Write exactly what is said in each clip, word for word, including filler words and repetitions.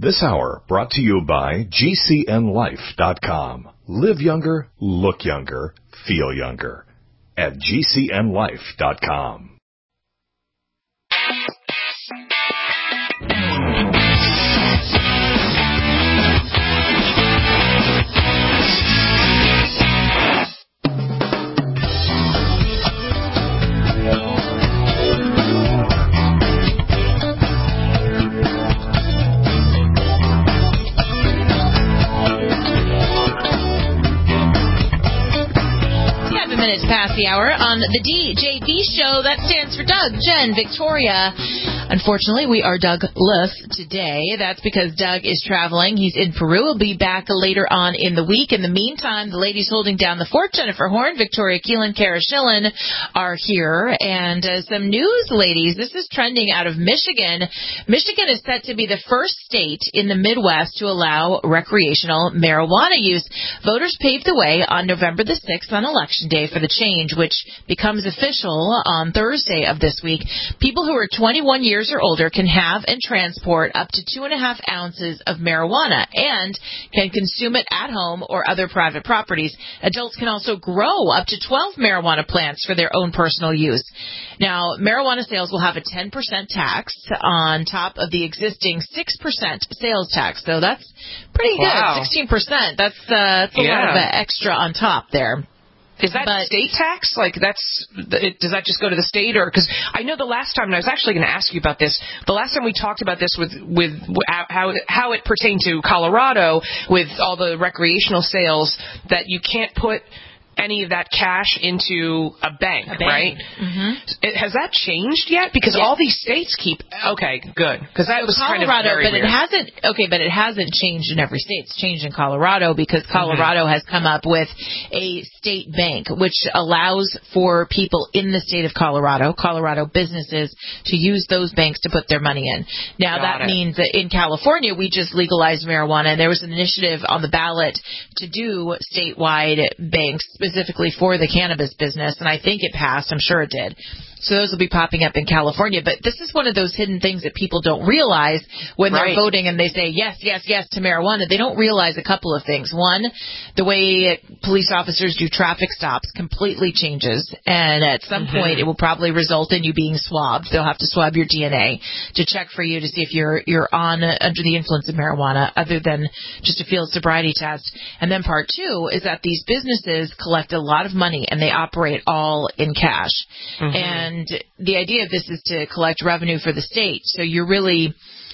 This hour brought to you by G C N life dot com. Live younger, look younger, feel younger at G C N life dot com. Minutes past the hour on the D J V show. That stands for Doug, Jen, Victoria. Unfortunately, we are Doug-less today. That's because Doug is traveling. He's in Peru. He'll be back later on in the week. In the meantime, the ladies holding down the fort, Jennifer Horn, Victoria Keelan, Kara Schillen, are here. And uh, some news, ladies. This is trending out of Michigan. Michigan is set to be the first state in the Midwest to allow recreational marijuana use. Voters paved the way on November the sixth on Election Day for the change, which becomes official on Thursday of this week. People who are twenty-one years or older can have and transport up to two and a half ounces of marijuana and can consume it at home or other private properties. Adults can also grow up to twelve marijuana plants for their own personal use. Now, marijuana sales will have a ten percent tax on top of the existing six percent sales tax. So that's pretty wow. good. sixteen percent. That's, uh, that's a yeah. lot of uh, extra on top there. Is that but, state tax? Like, that's, does that just go to the state? Or, because I know the last time, and I was actually going to ask you about this, the last time we talked about this with, with how, how it pertained to Colorado with all the recreational sales, that you can't put any of that cash into a bank, a bank. right? Mm-hmm. Has that changed yet? Because yeah. all these states keep, okay, good. Because that was Colorado, kind of very but weird. it hasn't, okay, but it hasn't changed in every state. It's changed in Colorado because Colorado mm-hmm. has come up with a state bank, which allows for people in the state of Colorado, Colorado businesses, to use those banks to put their money in. Now, Got that it. means that in California, we just legalized marijuana, and there was an initiative on the ballot to do statewide banks, specifically for the cannabis business, and I think it passed. I'm sure it did. So those will be popping up in California. But this is one of those hidden things that people don't realize when right. they're voting and they say yes, yes, yes to marijuana. They don't realize a couple of things. One, the way police officers do traffic stops completely changes. And at some mm-hmm. point, it will probably result in you being swabbed. They'll have to swab your D N A to check for you to see if you're you're on uh, under the influence of marijuana, other than just a field sobriety test. And then part two is that these businesses collect a lot of money and they operate all in cash. Mm-hmm. And And the idea of this is to collect revenue for the state. So you're really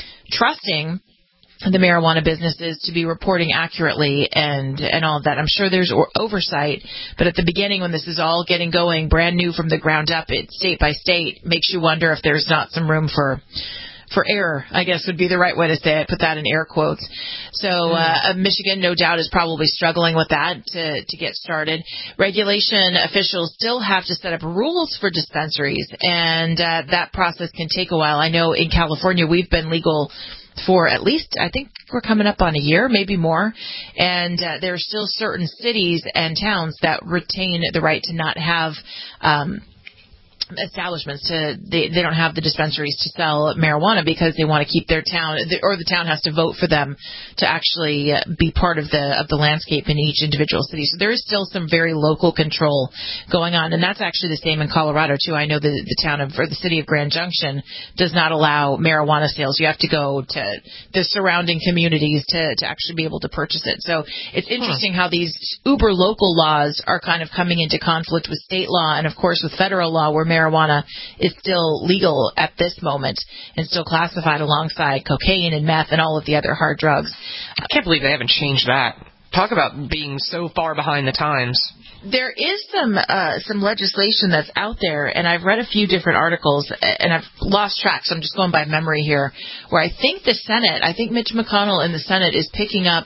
trusting the marijuana businesses to be reporting accurately and, and all of that. I'm sure there's oversight, but at the beginning when this is all getting going, brand new from the ground up, it's state by state, makes you wonder if there's not some room for for error, I guess would be the right way to say it. Put that in air quotes. So uh, Michigan, no doubt, is probably struggling with that to, to get started. Regulation officials still have to set up rules for dispensaries, and uh, that process can take a while. I know in California we've been legal for at least, I think we're coming up on a year, maybe more. And uh, there are still certain cities and towns that retain the right to not have um establishments to they they don't have the dispensaries to sell marijuana because they want to keep their town, or the town has to vote for them to actually be part of the of the landscape in each individual city. So there is still some very local control going on, and that's actually the same in Colorado too. I know the the town of or the city of Grand Junction does not allow marijuana sales. You have to go to the surrounding communities to to actually be able to purchase it. So it's interesting huh. how these uber local laws are kind of coming into conflict with state law and of course with federal law, where marijuana is still legal at this moment and still classified alongside cocaine and meth and all of the other hard drugs. I can't believe they haven't changed that. Talk about being so far behind the times. There is some uh, some legislation that's out there, and I've read a few different articles, and I've lost track, so I'm just going by memory here, where I think the Senate, I think Mitch McConnell in the Senate is picking up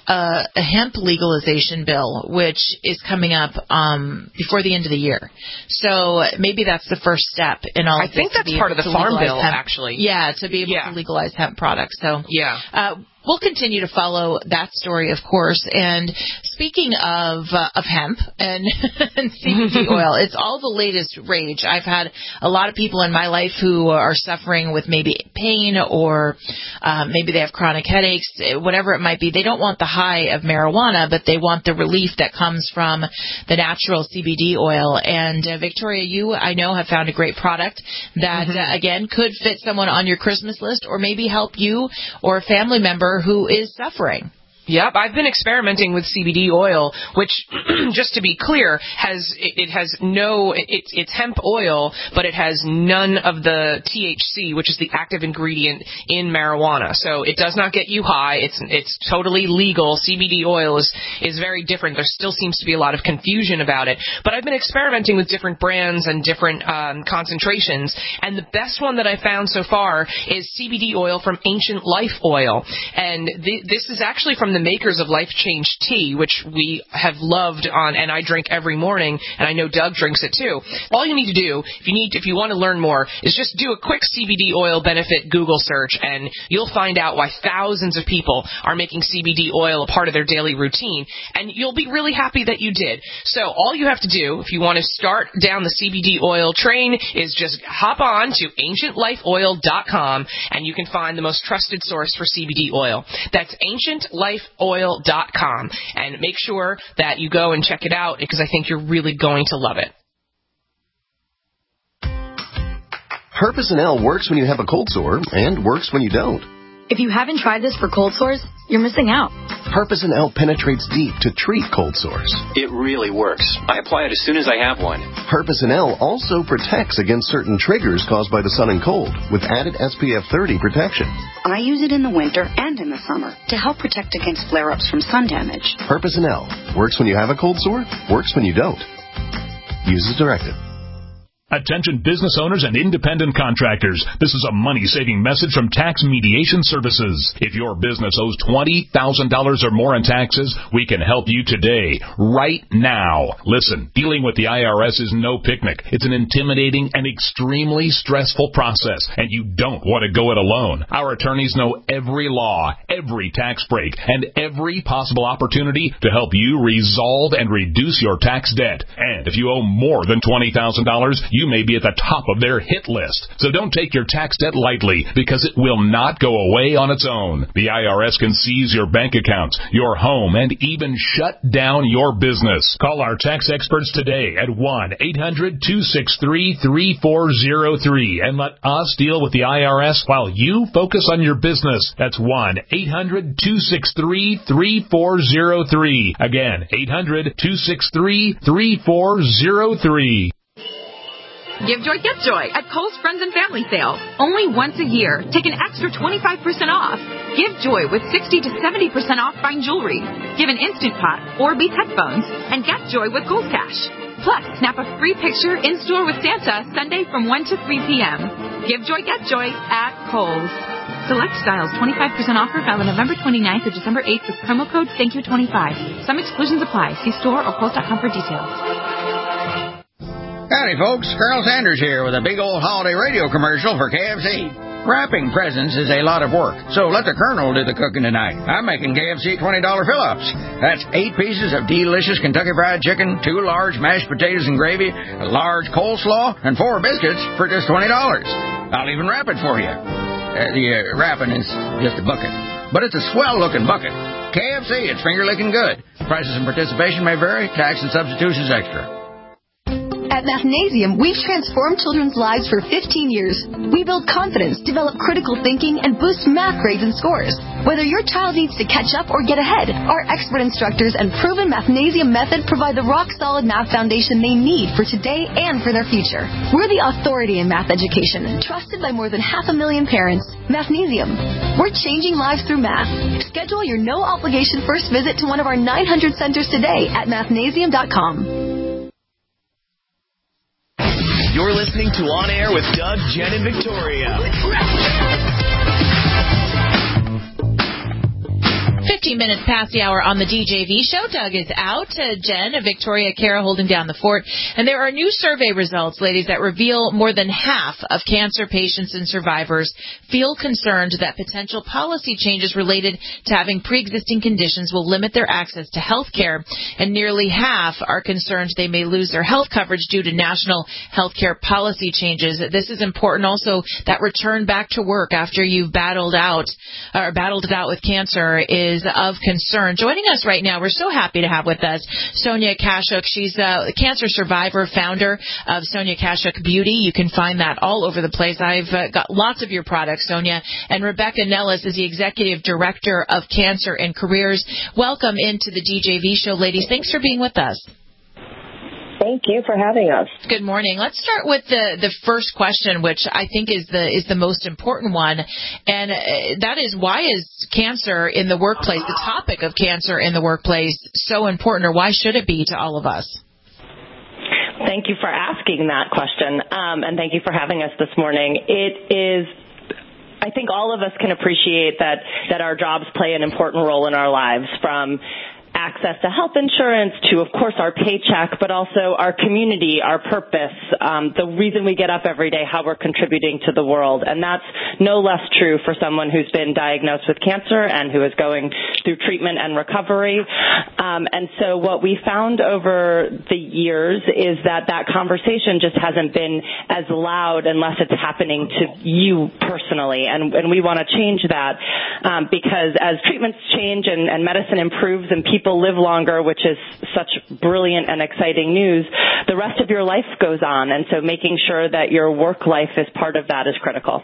a, a hemp legalization bill, which is coming up um, before the end of the year. So maybe that's the first step in all I of this. think that's part of the farm bill, hemp. actually. Yeah, to be able yeah. to legalize hemp products. So yeah. Uh, we'll continue to follow that story, of course. And speaking of uh, of hemp and, and C B D oil, it's all the latest rage. I've had a lot of people in my life who are suffering with maybe pain or uh, maybe they have chronic headaches, whatever it might be. They don't want the high of marijuana, but they want the relief that comes from the natural C B D oil. And uh, Victoria, you, I know, have found a great product that, mm-hmm. uh, again, could fit someone on your Christmas list or maybe help you or a family member who is suffering. Yep, I've been experimenting with C B D oil, which, just to be clear, has it, it has no it's it's hemp oil, but it has none of the T H C, which is the active ingredient in marijuana. So it does not get you high. It's it's totally legal. C B D oil is is very different. There still seems to be a lot of confusion about it. But I've been experimenting with different brands and different um, concentrations, and the best one that I found so far is C B D oil from Ancient Life Oil, and th- this is actually from the makers of Life Change Tea, which we have loved on, and I drink every morning, and I know Doug drinks it too. All you need to do, if you need, if you want to learn more, is just do a quick C B D oil benefit Google search, and you'll find out why thousands of people are making C B D oil a part of their daily routine, and you'll be really happy that you did. So all you have to do, if you want to start down the C B D oil train, is just hop on to ancient life oil dot com, and you can find the most trusted source for C B D oil. That's ancient life oil dot com, and make sure that you go and check it out because I think you're really going to love it. Herpes L works when you have a cold sore and works when you don't. If you haven't tried this for cold sores, you're missing out. Herpes L penetrates deep to treat cold sores. It really works. I apply it as soon as I have one. Herpes L also protects against certain triggers caused by the sun and cold with added S P F thirty protection. I use it in the winter and in the summer to help protect against flare-ups from sun damage. Herpes L works when you have a cold sore, works when you don't. Use as directed. Attention business owners and independent contractors. This is a money-saving message from Tax Mediation Services. If your business owes twenty thousand dollars or more in taxes, we can help you today, right now. Listen, dealing with the I R S is no picnic. It's an intimidating and extremely stressful process, and you don't want to go it alone. Our attorneys know every law, every tax break, and every possible opportunity to help you resolve and reduce your tax debt. And if you owe more than twenty thousand dollars, you You may be at the top of their hit list. So don't take your tax debt lightly because it will not go away on its own. The I R S can seize your bank accounts, your home, and even shut down your business. Call our tax experts today at one eight hundred two six three three four zero three and let us deal with the I R S while you focus on your business. That's one eight hundred two six three three four zero three. Again, eight hundred two six three three four zero three. Give Joy, get Joy at Kohl's Friends and Family Sale. Only once a year. Take an extra twenty-five percent off. Give Joy with sixty to seventy percent off fine jewelry. Give an Instant Pot or Beats headphones. And get Joy with Kohl's Cash. Plus, snap a free picture in-store with Santa Sunday from one to three p.m. Give Joy, get Joy at Kohl's. Select styles, twenty-five percent offer valid November twenty-ninth to December eighth with promo code thank you twenty-five. Some exclusions apply. See store or kohls dot com for details. Howdy, folks. Carl Sanders here with a big old holiday radio commercial for K F C. Wrapping presents is a lot of work, so let the Colonel do the cooking tonight. I'm making K F C twenty dollars fill-ups. That's eight pieces of delicious Kentucky Fried Chicken, two large mashed potatoes and gravy, a large coleslaw, and four biscuits for just twenty dollars. I'll even wrap it for you. Uh, the uh, wrapping is just a bucket, but it's a swell-looking bucket. K F C, it's finger-licking good. Prices and participation may vary. Tax and substitutions extra. At Mathnasium, we've transformed children's lives for fifteen years. We build confidence, develop critical thinking, and boost math grades and scores. Whether your child needs to catch up or get ahead, our expert instructors and proven Mathnasium method provide the rock-solid math foundation they need for today and for their future. We're the authority in math education, trusted by more than half a million parents. Mathnasium. We're changing lives through math. Schedule your no-obligation first visit to one of our nine hundred centers today at mathnasium dot com. You're listening to On Air with Doug, Jen, and Victoria. fifteen minutes past the hour on the D J V show. Doug is out. Uh, Jen, Victoria, Kara holding down the fort. And there are new survey results, ladies, that reveal more than half of cancer patients and survivors feel concerned that potential policy changes related to having pre-existing conditions will limit their access to health care. And nearly half are concerned they may lose their health coverage due to national health care policy changes. This is important. Also, that return back to work after you've battled out or battled it out with cancer is of concern. Joining us right now, we're so happy to have with us Sonia Kashuk. She's a cancer survivor, founder of Sonia Kashuk Beauty. You can find that all over the place. I've uh, got lots of your products, Sonia. And Rebecca Nellis is the executive director of Cancer and Careers. Welcome into the D J V show, ladies. Thanks for being with us. Thank you for having us. Good morning. Let's start with the, the first question, which I think is the is the most important one, and uh, that is, why is cancer in the workplace, the topic of cancer in the workplace, so important, or why should it be to all of us? Thank you for asking that question, um, and thank you for having us this morning. It is I think all of us can appreciate that, that our jobs play an important role in our lives, from access to health insurance to, of course, our paycheck, but also our community, our purpose, um, the reason we get up every day, how we're contributing to the world. And that's no less true for someone who's been diagnosed with cancer and who is going through treatment and recovery. Um, and so what we found over the years is that that conversation just hasn't been as loud unless it's happening to you personally. And, and we want to change that um, because as treatments change and, and medicine improves and people People live longer, which is such brilliant and exciting news, the rest of your life goes on. And so making sure that your work life is part of that is critical.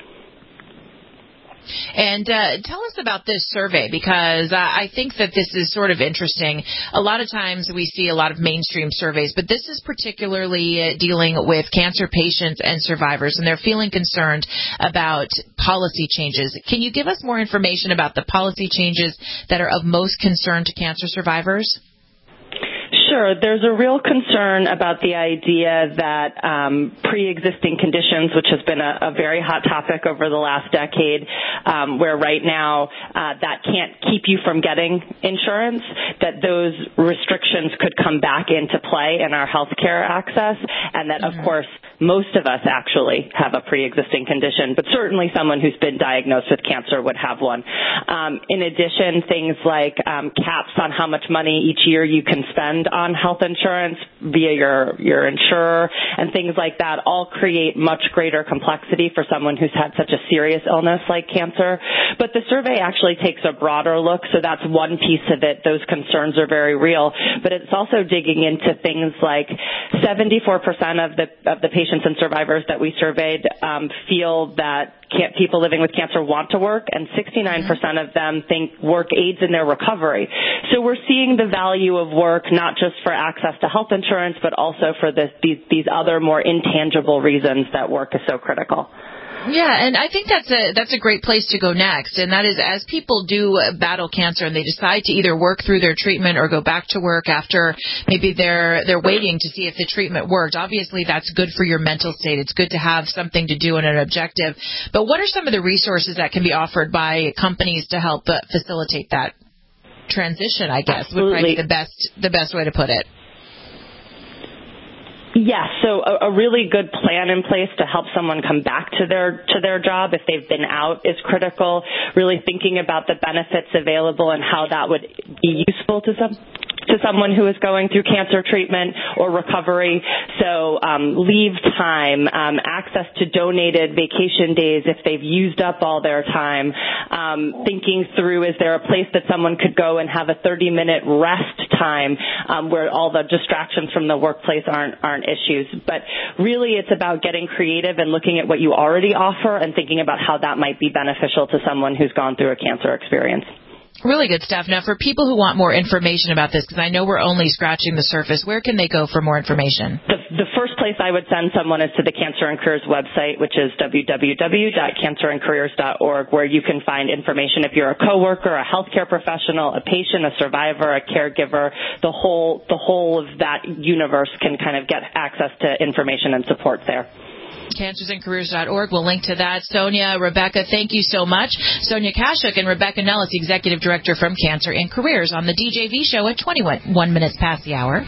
And uh, tell us about this survey, because uh, I think that this is sort of interesting. A lot of times we see a lot of mainstream surveys, but this is particularly uh, dealing with cancer patients and survivors, and they're feeling concerned about policy changes. Can you give us more information about the policy changes that are of most concern to cancer survivors? Sure. There's a real concern about the idea that um, pre-existing conditions, which has been a, a very hot topic over the last decade, um, where right now uh, that can't keep you from getting insurance, that those restrictions could come back into play in our health care access, and that, mm-hmm. of course, most of us actually have a pre-existing condition, but certainly someone who's been diagnosed with cancer would have one. Um, in addition, things like um, caps on how much money each year you can spend on health insurance via your, your insurer and things like that all create much greater complexity for someone who's had such a serious illness like cancer. But the survey actually takes a broader look, so that's one piece of it. Those concerns are very real. But it's also digging into things like seventy-four percent of the, of the patients and survivors that we surveyed um, feel that can't, people living with cancer want to work, and sixty-nine percent of them think work aids in their recovery. So we're seeing the value of work not just for access to health insurance, but also for this, these, these other more intangible reasons that work is so critical. Yeah, and I think that's a that's a great place to go next, and that is, as people do battle cancer and they decide to either work through their treatment or go back to work after maybe they're they're waiting to see if the treatment worked. Obviously, that's good for your mental state. It's good to have something to do and an objective. But what are some of the resources that can be offered by companies to help uh, facilitate that transition, I guess, Absolutely. would probably be the best the best way to put it. Yes, so a, a really good plan in place to help someone come back to their to their job if they've been out is critical. Really thinking about the benefits available and how that would be useful to some to someone who is going through cancer treatment or recovery. So um, leave time, um, access to donated vacation days if they've used up all their time, um, thinking through, is there a place that someone could go and have a thirty-minute rest time um, where all the distractions from the workplace aren't aren't issues. But really it's about getting creative and looking at what you already offer and thinking about how that might be beneficial to someone who's gone through a cancer experience. Really good stuff. Now, for people who want more information about this, because I know we're only scratching the surface, where can they go for more information? The, the first place I would send someone is to the Cancer and Careers website, which is w w w dot cancer and careers dot org, where you can find information if you're a coworker, a healthcare professional, a patient, a survivor, a caregiver. The whole, the whole of that universe can kind of get access to information and support there. cancers and careers dot org. We'll link to that. Sonia, Rebecca, thank you so much. Sonia Kashuk and Rebecca Nellis, the Executive Director from Cancer and Careers, on the D J V Show at twenty-one minutes past the hour.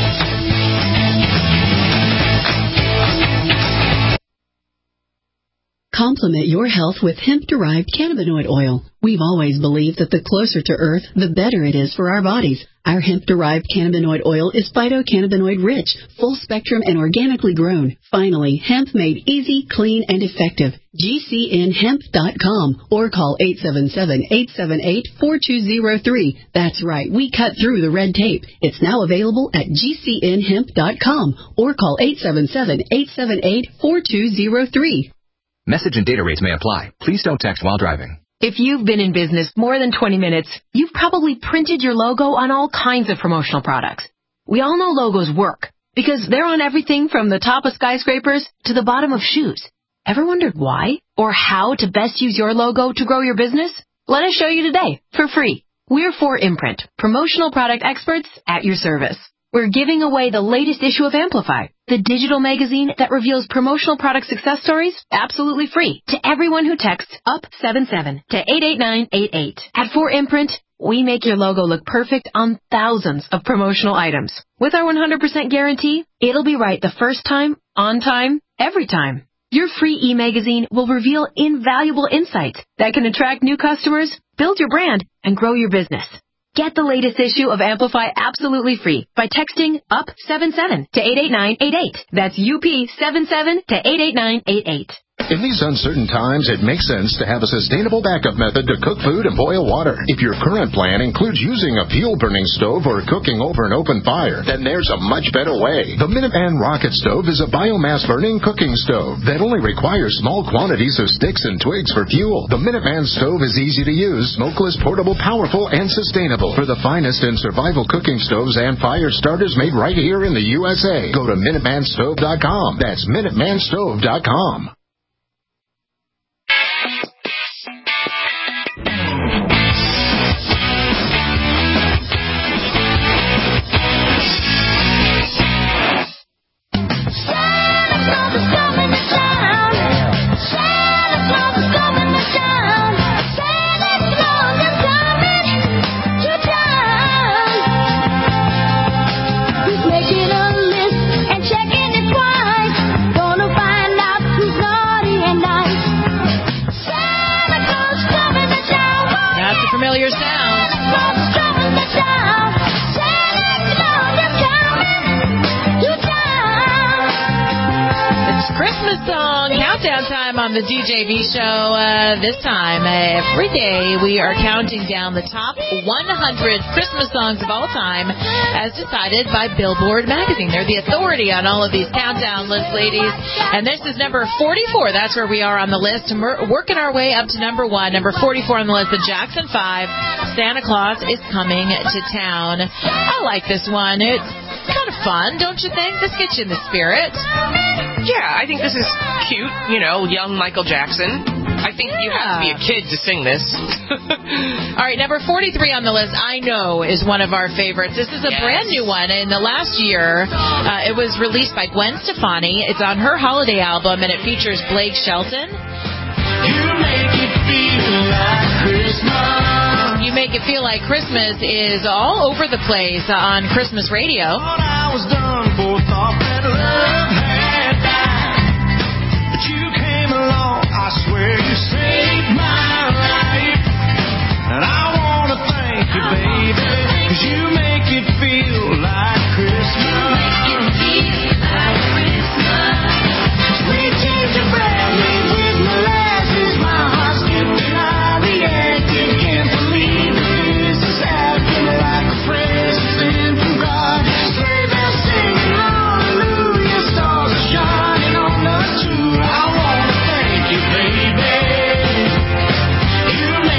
Complement your health with hemp-derived cannabinoid oil. We've always believed that the closer to Earth, the better it is for our bodies. Our hemp-derived cannabinoid oil is phytocannabinoid-rich, full-spectrum, and organically grown. Finally, hemp made easy, clean, and effective. G C N hemp dot com or call eight seven seven, eight seven eight, four two zero three. That's right, we cut through the red tape. It's now available at G C N hemp dot com or call eight seven seven, eight seven eight, four two zero three. Message and data rates may apply. Please don't text while driving. If you've been in business more than twenty minutes, you've probably printed your logo on all kinds of promotional products. We all know logos work because they're on everything from the top of skyscrapers to the bottom of shoes. Ever wondered why or how to best use your logo to grow your business? Let us show you today for free. We're four Imprint, promotional product experts at your service. We're giving away the latest issue of Amplify, the digital magazine that reveals promotional product success stories absolutely free to everyone who texts up seven seven to eight eight nine eight eight. At four Imprint, we make your logo look perfect on thousands of promotional items. With our one hundred percent guarantee, it'll be right the first time, on time, every time. Your free e-magazine will reveal invaluable insights that can attract new customers, build your brand, and grow your business. Get the latest issue of Amplify absolutely free by texting up seven seven to eight eight nine eight eight. That's U P seven seven to eight eight nine eight eight. In these uncertain times, it makes sense to have a sustainable backup method to cook food and boil water. If your current plan includes using a fuel-burning stove or cooking over an open fire, then there's a much better way. The Minuteman Rocket Stove is a biomass-burning cooking stove that only requires small quantities of sticks and twigs for fuel. The Minuteman Stove is easy to use, smokeless, portable, powerful, and sustainable. For the finest in survival cooking stoves and fire starters made right here in the U S A, go to Minuteman Stove dot com. That's Minuteman Stove dot com. Familiar sound. It's Christmas song countdown time on the D J V Show. Uh, this time, uh, every day, we are counting down the top one hundred Christmas songs of all time, as decided by Billboard magazine. They're the authority on all of these countdown lists, ladies. And this is number forty-four. That's where we are on the list. We're working our way up to number one. Number forty-four on the list, the Jackson five. Santa Claus is Coming to Town. I like this one. It's kind of fun, don't you think? This gets you in the spirit. Yeah, I think this is cute. You know, young Michael Jackson. I think yeah. you have to be a kid to sing this. All right, number forty-three on the list, I Know, is one of our favorites. This is a yes. brand new one. In the last year, uh, it was released by Gwen Stefani. It's on her holiday album, and it features Blake Shelton. You make it feel like Christmas. You Make It Feel Like Christmas is all over the place on Christmas radio. Thought I was done for, thought that love had died. But you came along, I swear you saved my life. And I want to thank you, baby, because you make it feel like Christmas. You make it feel like Christmas. Sweet gingerbread made with molasses, my heart skipping out the egg. You can't believe this is happening like a fresh sent from God. Sleigh bells singing hallelujah, stars are shining on the tree. I want to thank you, baby. You make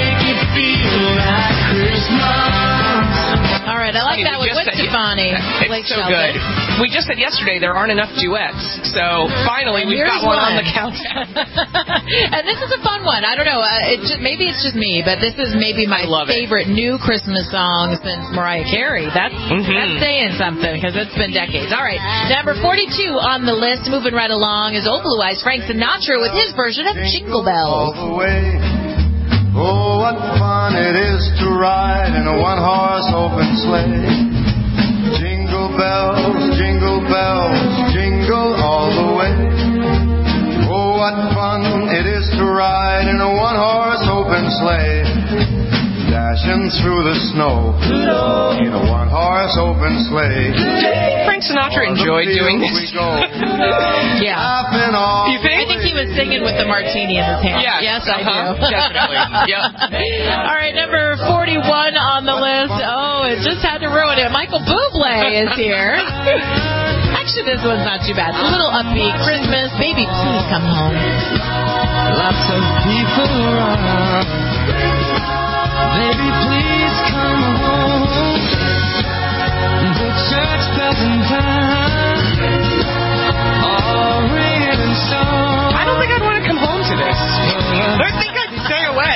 Blake so Shelton. good. We just said yesterday there aren't enough duets, so finally And we've got here's one, on one. the countdown. And this is a fun one. I don't know. Uh, it just, maybe it's just me, but this is maybe my favorite new Christmas song since Mariah Carey. That's, Mm-hmm. that's saying something because it's been decades. All right. Number forty-two on the list, moving right along, is Old Blue Eyes Frank Sinatra with his version of Jingle Bells. All the way. Oh, what fun it is to ride in a one-horse open sleigh. Jingle bells, jingle bells, jingle all the way. Oh, what fun it is to ride in a one-horse open sleigh. Dashing through the snow in a one-horse open sleigh. Frank Sinatra enjoyed doing this. Yeah. You think? I think he was singing with the martini in his hand. Yes, yes I uh-huh, do. definitely. Yep. All right, number forty-one on the list. Oh, it just had to ruin it. Michael Bublé is here. Actually, this one's not too bad. It's a little upbeat. Christmas, baby, please come home. Lots of people around. Baby, please come home. The church bells in town are ringing song. I don't think I'd want to come home to this. I think I'd stay away.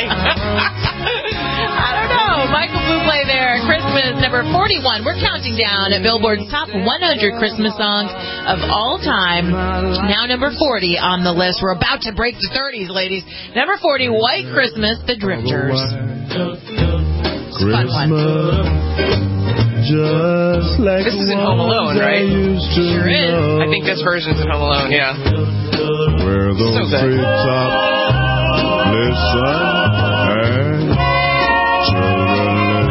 I don't know. Michael Bublé there. Christmas, number forty-one. We're counting down at Billboard's top one hundred Christmas songs of all time. Now number forty on the list. We're about to break the thirties, ladies. Number forty, White Christmas, The Drifters. Christmas, just like This is in Home Alone, right? Sure is. I think this version's in Home Alone, yeah. Where those So good. treetops listen and children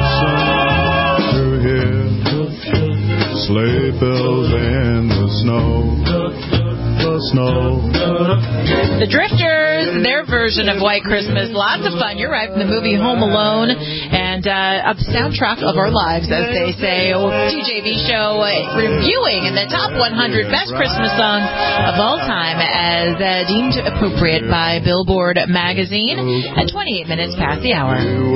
listen to hear sleigh bells in the snow, the snow. The Drifters, their version of White Christmas. Lots of fun. You're right, from the movie Home Alone and uh, a soundtrack of our lives, as they say. T J V show uh, reviewing in the top one hundred best Christmas songs of all time as uh, deemed appropriate by Billboard magazine at twenty-eight minutes past the hour.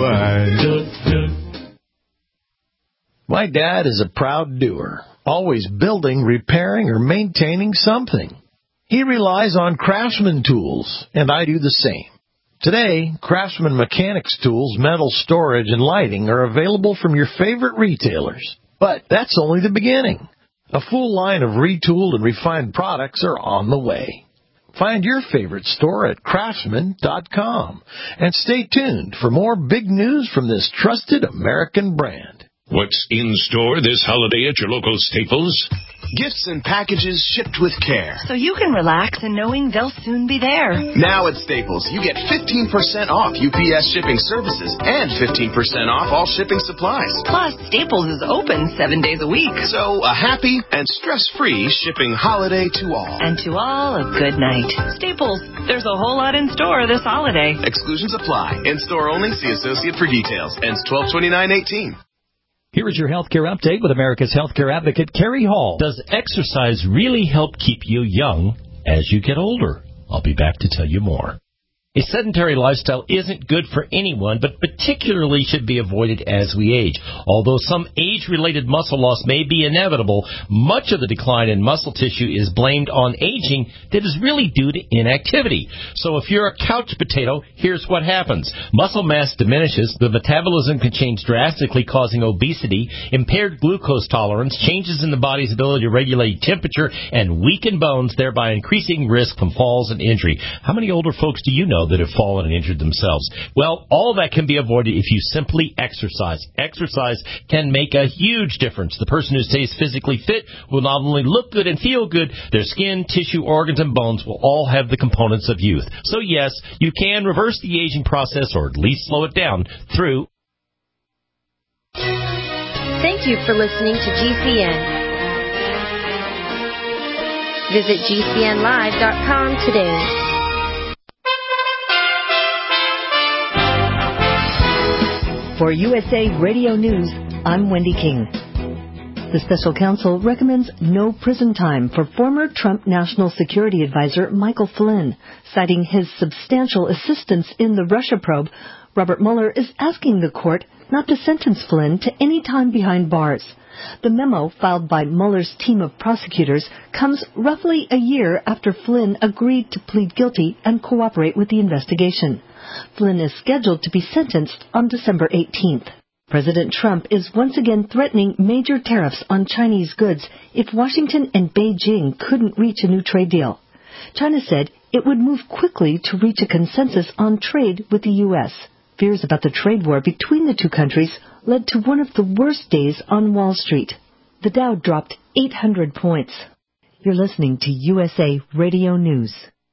My dad is a proud doer, always building, repairing, or maintaining something. He relies on Craftsman tools, and I do the same. Today, Craftsman Mechanics tools, metal storage, and lighting are available from your favorite retailers. But that's only the beginning. A full line of retooled and refined products are on the way. Find your favorite store at craftsman dot com. And stay tuned for more big news from this trusted American brand. What's in store this holiday at your local Staples? Gifts and packages shipped with care. So you can relax in knowing they'll soon be there. Now at Staples, you get fifteen percent off U P S shipping services and fifteen percent off all shipping supplies. Plus, Staples is open seven days a week. So a happy and stress-free shipping holiday to all. And to all, a good night. Staples, there's a whole lot in store this holiday. Exclusions apply. In-store only. See associate for details. Ends twelve twenty-nine eighteen. Here is your healthcare update with America's healthcare advocate, Carrie Hall. Does exercise really help keep you young as you get older? I'll be back to tell you more. A sedentary lifestyle isn't good for anyone, but particularly should be avoided as we age. Although some age-related muscle loss may be inevitable, much of the decline in muscle tissue is blamed on aging that is really due to inactivity. So if you're a couch potato, here's what happens. Muscle mass diminishes, the metabolism can change drastically, causing obesity, impaired glucose tolerance, changes in the body's ability to regulate temperature, and weaken bones, thereby increasing risk from falls and injury. How many older folks do you know that have fallen and injured themselves? Well, all that can be avoided if you simply exercise. Exercise can make a huge difference. The person who stays physically fit will not only look good and feel good, their skin, tissue, organs, and bones will all have the components of youth. So yes, you can reverse the aging process or at least slow it down through. Thank you for listening to G C N. Visit G C N live dot com today. For U S A Radio News, I'm Wendy King. The special counsel recommends no prison time for former Trump National Security Advisor Michael Flynn. Citing his substantial assistance in the Russia probe, Robert Mueller is asking the court not to sentence Flynn to any time behind bars. The memo filed by Mueller's team of prosecutors comes roughly a year after Flynn agreed to plead guilty and cooperate with the investigation. Flynn is scheduled to be sentenced on December eighteenth. President Trump is once again threatening major tariffs on Chinese goods if Washington and Beijing couldn't reach a new trade deal. China said it would move quickly to reach a consensus on trade with the U S. Fears about the trade war between the two countries led to one of the worst days on Wall Street. The Dow dropped eight hundred points. You're listening to U S A Radio News.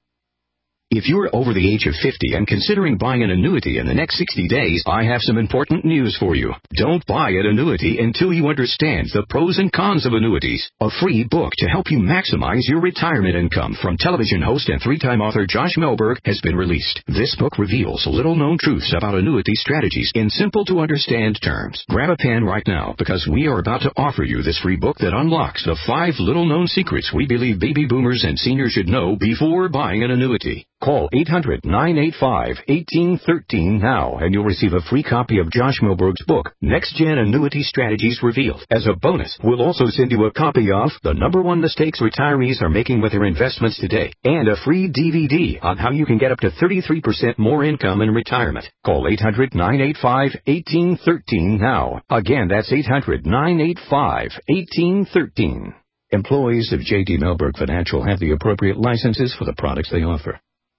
If you're over the age of fifty and considering buying an annuity in the next sixty days, I have some important news for you. Don't buy an annuity until you understand the pros and cons of annuities. A free book to help you maximize your retirement income from television host and three-time author Josh Melberg has been released. This book reveals little-known truths about annuity strategies in simple-to-understand terms. Grab a pen right now because we are about to offer you this free book that unlocks the five little-known secrets we believe baby boomers and seniors should know before buying an annuity. Call eight hundred, nine eight five, one eight one three now, and you'll receive a free copy of Josh Melberg's book, Next Gen Annuity Strategies Revealed. As a bonus, we'll also send you a copy of The Number One Mistakes Retirees Are Making with Their Investments Today, and a free D V D on how you can get up to thirty-three percent more income in retirement. Call eight hundred, nine eight five, one eight one three now. Again, that's eight hundred, nine eight five, one eight one three. Employees of J D Melberg Financial have the appropriate licenses for the products they offer.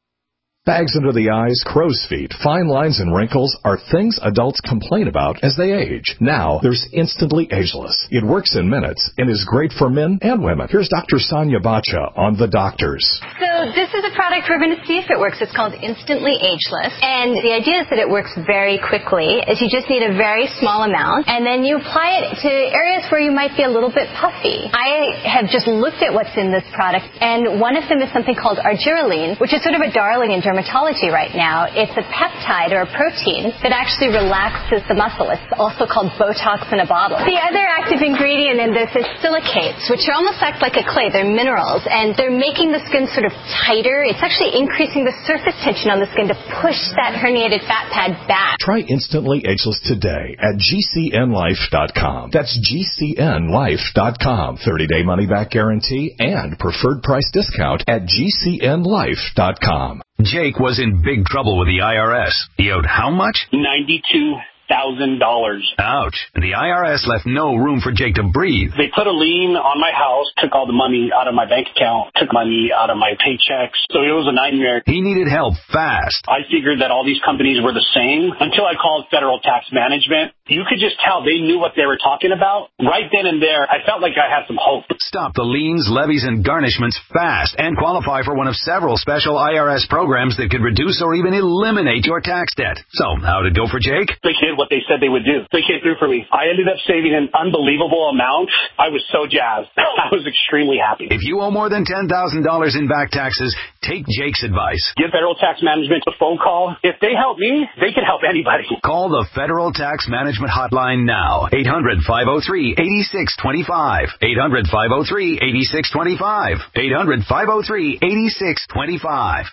Bags under the eyes, crow's feet, fine lines, and wrinkles are things adults complain about as they age. Now, there's Instantly Ageless. It works in minutes and is great for men and women. Here's Doctor Sonia Bacha on The Doctors. So this is a product we're going to see if it works. It's called Instantly Ageless. And the idea is that it works very quickly. Is you just need a very small amount, and then you apply it to areas where you might be a little bit puffy. I have just looked at what's in this product, and one of them is something called argireline, which is sort of a darling in dermatology right now. It's a peptide or a protein that actually relaxes the muscle. It's also called Botox in a bottle. The other active ingredient in this is silicates, which are almost act like a clay. They're minerals, and they're making the skin sort of tighter. It's actually increasing the surface tension on the skin to push that herniated fat pad back. Try Instantly Ageless today at G C N life dot com. That's G C N life dot com. thirty-day money-back guarantee and preferred price discount at G C N life dot com. Jake was in big trouble with the I R S. He owed how much? ninety-two thousand dollars. Ouch. And the I R S left no room for Jake to breathe. They put a lien on my house, took all the money out of my bank account, took money out of my paychecks. So it was a nightmare. He needed help fast. I figured that all these companies were the same until I called Federal Tax Management. You could just tell they knew what they were talking about. Right then and there, I felt like I had some hope. Stop the liens, levies, and garnishments fast and qualify for one of several special I R S programs that could reduce or even eliminate your tax debt. So, how did it go for Jake? They did what they said they would do. They came through for me. I ended up saving an unbelievable amount. I was so jazzed. I was extremely happy. If you owe more than ten thousand dollars in back taxes, take Jake's advice. Give Federal Tax Management a phone call. If they help me, they can help anybody. Call the Federal Tax Management Hotline now. eight hundred, five oh three, eight six two five. eight hundred, five oh three, eight six two five. eight hundred, five oh three, eight six two five.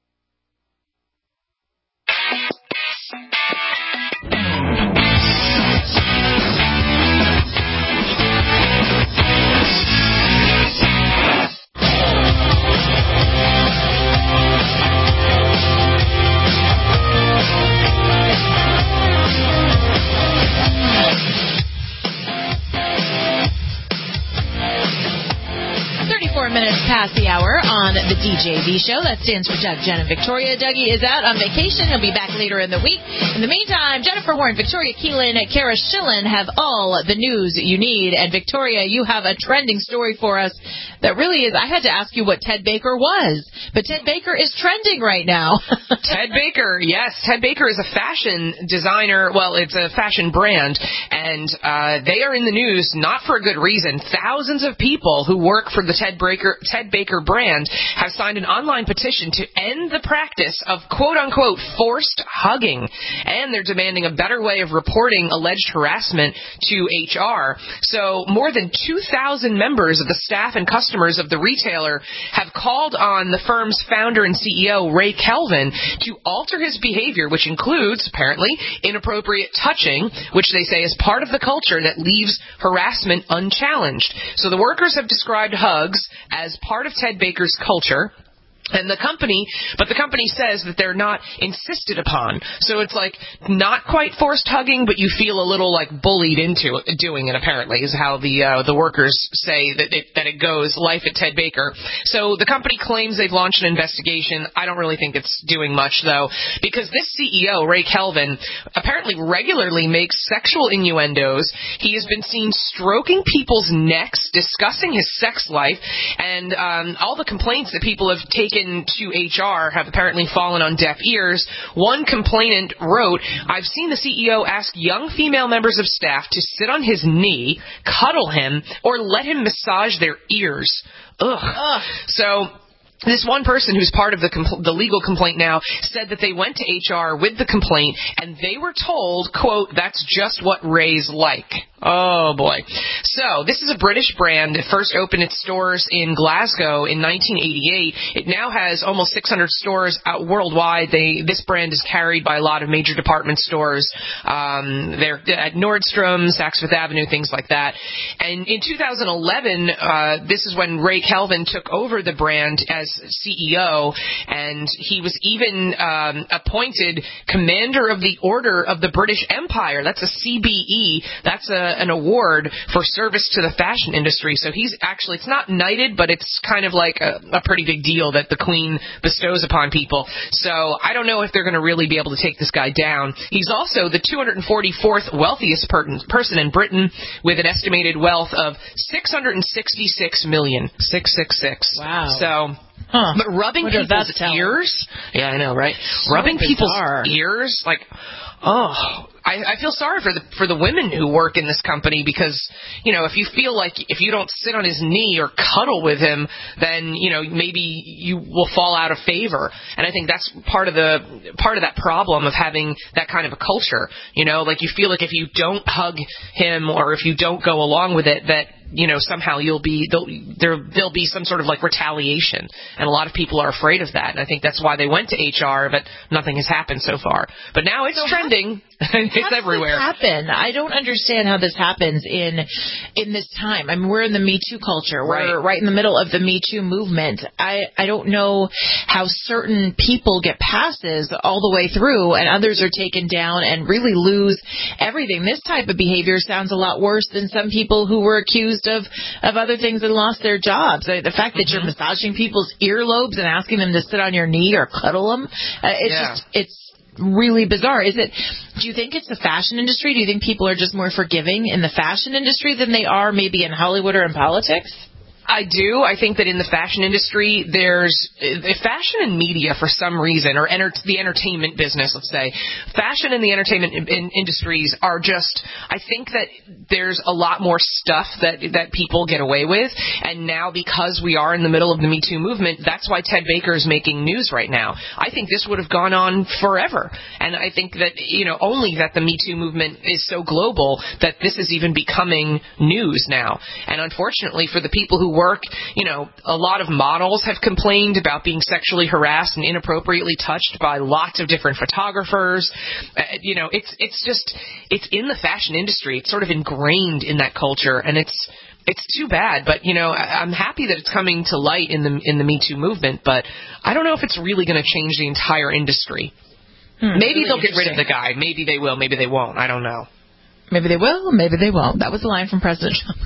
Four minutes past the hour on the D J V show. That stands for Doug, Jen, and Victoria. Dougie is out on vacation. He'll be back later in the week. In the meantime, Jennifer Warren, Victoria Keelan, and Kara Schillen have all the news you need. And Victoria, you have a trending story for us that really is, I had to ask you what Ted Baker was, but Ted Baker is trending right now. Ted Baker, yes. Ted Baker is a fashion designer. Well, it's a fashion brand, and uh, they are in the news not for a good reason. Thousands of people who work for the Ted Baker, Ted Ted Baker brand have signed an online petition to end the practice of quote-unquote forced hugging, and they're demanding a better way of reporting alleged harassment to H R. So more than two thousand members of the staff and customers of the retailer have called on the firm's founder and C E O, Ray Kelvin, to alter his behavior, which includes, apparently, inappropriate touching, which they say is part of the culture that leaves harassment unchallenged. So the workers have described hugs as part of Ted Baker's culture. And the company, but the company says that they're not insisted upon. So it's like not quite forced hugging, but you feel a little like bullied into doing it, apparently, is how the uh, the workers say that it, that it goes, life at Ted Baker. So the company claims they've launched an investigation. I don't really think it's doing much, though, because this C E O, Ray Kelvin, apparently regularly makes sexual innuendos. He has been seen stroking people's necks, discussing his sex life, and um, all the complaints that people have taken to H R have apparently fallen on deaf ears. One complainant wrote, "I've seen the C E O ask young female members of staff to sit on his knee, cuddle him, or let him massage their ears." Ugh. Ugh. So this one person who's part of the compl- the legal complaint now said that they went to H R with the complaint, and they were told, quote, "That's just what Ray's like." Oh, boy. So this is a British brand. It first opened its stores in Glasgow in nineteen eighty-eight. It now has almost six hundred stores out worldwide. They, this brand is carried by a lot of major department stores. Um, they're at Nordstrom, Saks Fifth Avenue, things like that. And in two thousand eleven, uh, this is when Ray Kelvin took over the brand as C E O, and he was even um, appointed Commander of the Order of the British Empire. That's a C B E. That's a an award for service to the fashion industry. So he's actually, it's not knighted, but it's kind of like a, a pretty big deal that the Queen bestows upon people. So I don't know if they're going to really be able to take this guy down. He's also the two hundred forty-fourth wealthiest per- person in Britain, with an estimated wealth of six hundred sixty-six million. six six six. Wow. So... Huh. But rubbing Wonder people's ears, yeah, I know, right? So rubbing bizarre. people's ears, like, oh, I, I feel sorry for the for the women who work in this company, because, you know, if you feel like if you don't sit on his knee or cuddle with him, then, you know, maybe you will fall out of favor. And I think that's part of the part of that problem of having that kind of a culture. You know, like you feel like if you don't hug him or if you don't go along with it, that, you know, somehow you'll be there'll, there there'll be some sort of like retaliation, and a lot of people are afraid of that. And I think that's why they went to H R, but nothing has happened so far. But now it's so trending. How, it's how everywhere. How does this happen? I don't understand how this happens in in this time. I mean, we're in the Me Too culture. We're right, right in the middle of the Me Too movement. I I don't know how certain people get passes all the way through, and others are taken down and really lose everything. This type of behavior sounds a lot worse than some people who were accused of, of other things and lost their jobs. The fact that mm-hmm. you're massaging people's earlobes and asking them to sit on your knee or cuddle them, uh, it's yeah. just, it's really bizarre. Is it, do you think it's the fashion industry? Do you think people are just more forgiving in the fashion industry than they are maybe in Hollywood or in politics? I do. I think that in the fashion industry, there's uh, fashion and media for some reason, or enter, the entertainment business, let's say. Fashion and the entertainment in, in industries are just, I think that there's a lot more stuff that that people get away with. And now, because we are in the middle of the Me Too movement, that's why Ted Baker is making news right now. I think this would have gone on forever. And I think that, you know, only that the Me Too movement is so global that this is even becoming news now. And unfortunately, for the people who work, you know, a lot of models have complained about being sexually harassed and inappropriately touched by lots of different photographers. Uh, you know, it's it's just, it's in the fashion industry. It's sort of ingrained in that culture, and it's it's too bad. But, you know, I, I'm happy that it's coming to light in the in the Me Too movement, but I don't know if it's really going to change the entire industry. Hmm, maybe really they'll get rid of the guy. Maybe they will. Maybe they won't. I don't know. Maybe they will. Maybe they won't. That was the line from President Trump.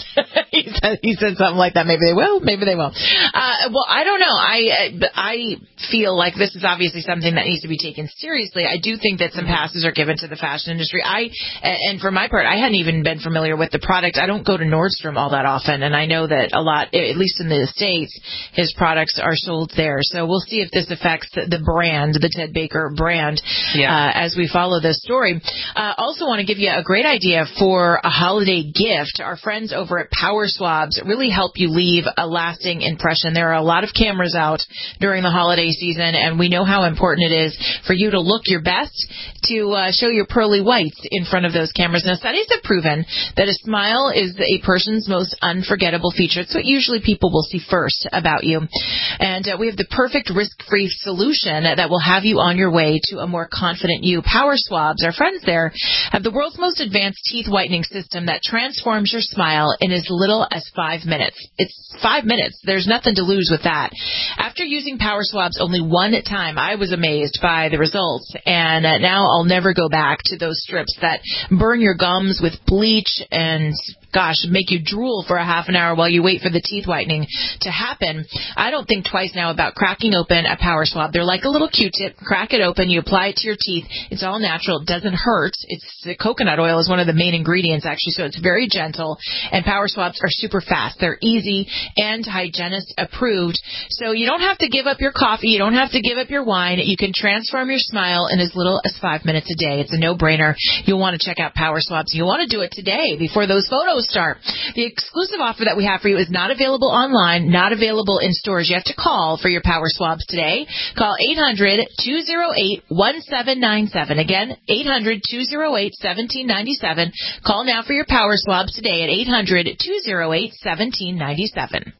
he said he said something like that. Maybe they will. Maybe they won't. Uh, well, I don't know. I I feel like this is obviously something that needs to be taken seriously. I do think that some passes are given to the fashion industry. I and for my part, I hadn't even been familiar with the product. I don't go to Nordstrom all that often, and I know that a lot, at least in the States, his products are sold there. So we'll see if this affects the brand, the Ted Baker brand, yeah. uh, as we follow this story. Uh, also want to give you a great idea for a holiday gift. Our friends over at Power Swabs really help you leave a lasting impression discussion. There are a lot of cameras out during the holiday season, and we know how important it is for you to look your best, to uh, show your pearly whites in front of those cameras. Now, studies have proven that a smile is a person's most unforgettable feature. It's what usually people will see first about you. And uh, we have the perfect risk-free solution that will have you on your way to a more confident you. Power Swabs, our friends there, have the world's most advanced teeth whitening system that transforms your smile in as little as five minutes. It's five minutes. There's nothing to lose with that. After using Power Swabs only one time, I was amazed by the results, and uh, now I'll never go back to those strips that burn your gums with bleach and gosh, make you drool for a half an hour while you wait for the teeth whitening to happen. I don't think twice now about cracking open a Power Swab. They're like a little Q-tip. Crack it open. You apply it to your teeth. It's all natural. It doesn't hurt. It's the coconut oil is one of the main ingredients, actually, so it's very gentle. And Power Swabs are super fast. They're easy and hygienist approved. So you don't have to give up your coffee. You don't have to give up your wine. You can transform your smile in as little as five minutes a day. It's a no-brainer. You'll want to check out Power Swabs. You'll want to do it today before those photos start. The exclusive offer that we have for you is not available online, not available in stores. You have to call for your Power Swabs today. Call eight hundred, two oh eight, one seven nine seven. Again, eight hundred, two oh eight, one seven nine seven. Call now for your Power Swabs today at eight hundred, two oh eight, one seven nine seven.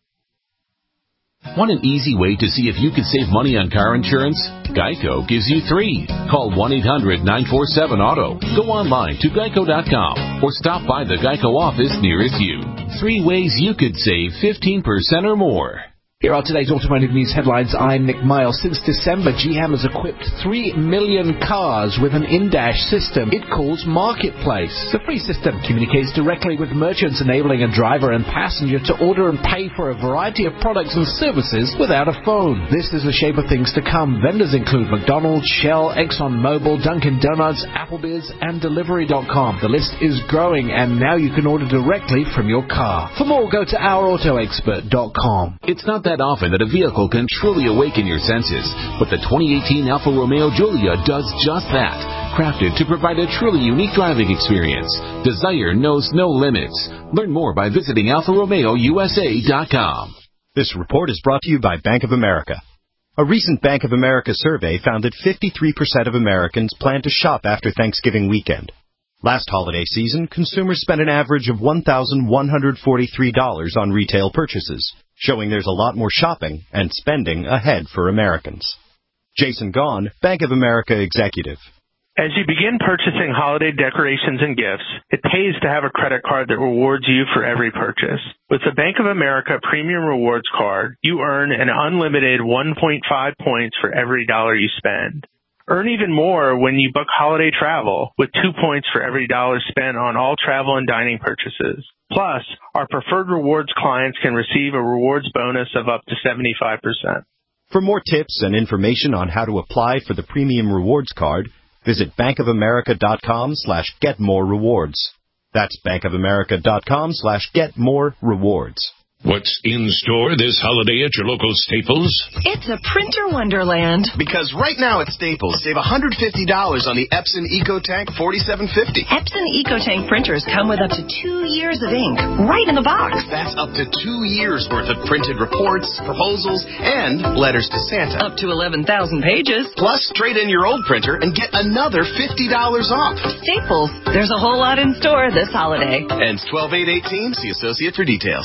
Want an easy way to see if you could save money on car insurance? Geico gives you three. Call one eight hundred, nine four seven, auto. Go online to geico dot com or stop by the Geico office nearest you. Three ways you could save fifteen percent or more. Here are today's automotive news headlines. I'm Nick Miles. Since December, G M has equipped three million cars with an in-dash system it calls Marketplace. The free system communicates directly with merchants, enabling a driver and passenger to order and pay for a variety of products and services without a phone. This is the shape of things to come. Vendors include McDonald's, Shell, ExxonMobil, Dunkin' Donuts, Applebee's, and Delivery dot com. The list is growing, and now you can order directly from your car. For more, go to our auto expert dot com. It's not that often that a vehicle can truly awaken your senses, but the twenty eighteen Alfa Romeo Giulia does just that. Crafted to provide a truly unique driving experience. Desire knows no limits. Learn more by visiting alfa romeo u s a dot com. This report is brought to you by Bank of America. A recent Bank of America survey found that fifty-three percent of Americans plan to shop after Thanksgiving weekend. Last holiday season, consumers spent an average of one thousand one hundred forty-three dollars on retail purchases, showing there's a lot more shopping and spending ahead for Americans. Jason Gaughan, Bank of America executive. As you begin purchasing holiday decorations and gifts, it pays to have a credit card that rewards you for every purchase. With the Bank of America Premium Rewards Card, you earn an unlimited one point five points for every dollar you spend. Earn even more when you book holiday travel, with two points for every dollar spent on all travel and dining purchases. Plus, our preferred rewards clients can receive a rewards bonus of up to seventy-five percent. For more tips and information on how to apply for the Premium Rewards Card, visit bankofamerica.com slash get more rewards. That's bankofamerica.com slash get more rewards. What's in store this holiday at your local Staples? It's a printer wonderland. Because right now at Staples, save one hundred fifty dollars on the Epson EcoTank forty-seven fifty. Epson EcoTank printers come with up to two years of ink right in the box. That's up to two years worth of printed reports, proposals, and letters to Santa. Up to eleven thousand pages. Plus, trade in your old printer and get another fifty dollars off. Staples, there's a whole lot in store this holiday. Ends twelve eight eighteen. See associate for details.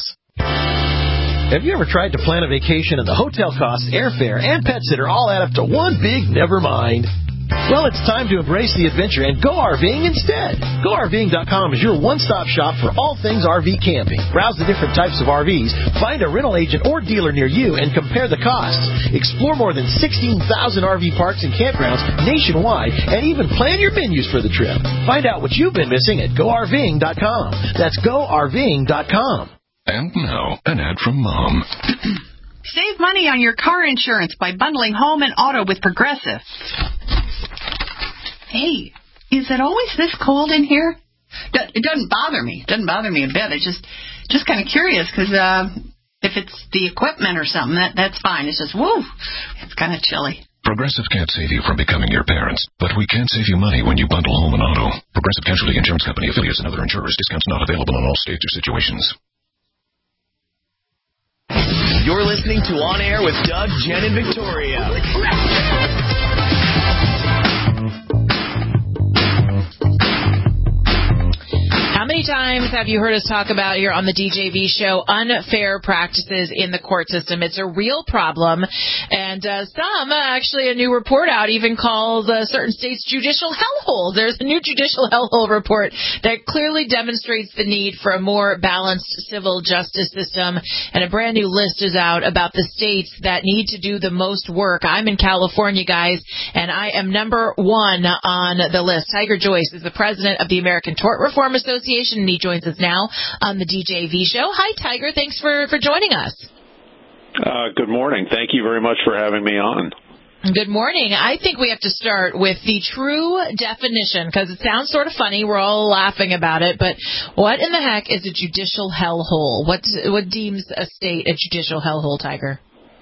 Have you ever tried to plan a vacation and the hotel costs, airfare, and pet sitter all add up to one big never mind? Well, it's time to embrace the adventure and go RVing instead. go R V ing dot com is your one-stop shop for all things R V camping. Browse the different types of R Vs, find a rental agent or dealer near you, and compare the costs. Explore more than sixteen thousand R V parks and campgrounds nationwide, and even plan your menus for the trip. Find out what you've been missing at go R V ing dot com. That's go R V ing dot com. And now, an ad from Mom. Save money on your car insurance by bundling home and auto with Progressive. Hey, is it always this cold in here? It doesn't bother me. It doesn't bother me a bit. It's just just kind of curious because uh, if it's the equipment or something, that that's fine. It's just, woo, it's kind of chilly. Progressive can't save you from becoming your parents, but we can save you money when you bundle home and auto. Progressive Casualty Insurance Company, affiliates, and other insurers. Discounts not available in all states or situations. You're listening to On Air with Doug, Jen, and Victoria. How many times have you heard us talk about here on the D J V show unfair practices in the court system? It's a real problem, and uh, some, uh, actually a new report out even calls uh, certain states judicial hellholes. There's a new judicial hellhole report that clearly demonstrates the need for a more balanced civil justice system, and a brand new list is out about the states that need to do the most work. I'm in California, guys, and I am number one on the list. Tiger Joyce is the president of the American Tort Reform Association, and he joins us now on the D J V show. Hi, Tiger. Thanks for, for joining us. Uh, good morning. Thank you very much for having me on. Good morning. I think we have to start with the true definition, because it sounds sort of funny. We're all laughing about it, but what in the heck is a judicial hellhole? What, what deems a state a judicial hellhole, Tiger?